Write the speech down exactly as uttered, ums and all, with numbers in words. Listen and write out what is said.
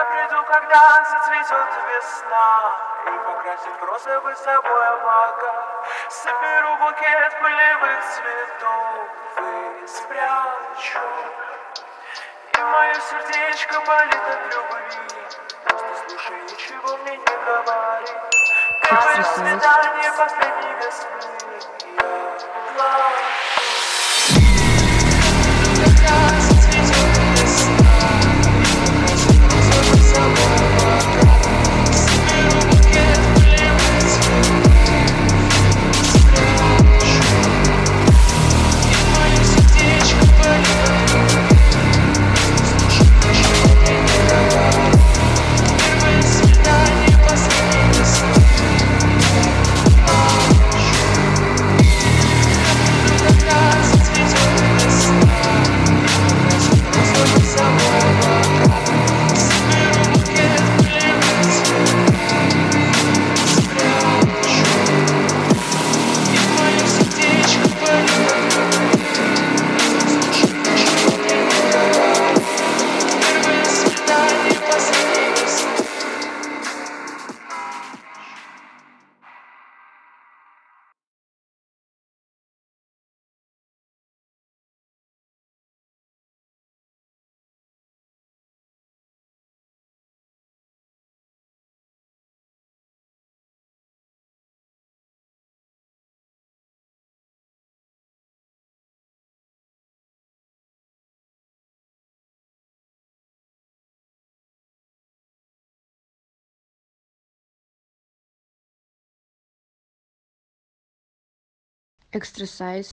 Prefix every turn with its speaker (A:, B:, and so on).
A: приду, когда зацветет весна, и покрасит розовый собой облака. Соберу букет полевых цветов и спрячу. И мое сердечко болит от любви. Просто слушай, ничего мне не говори. Первое свидание последней весны. Я плачу.
B: Exercise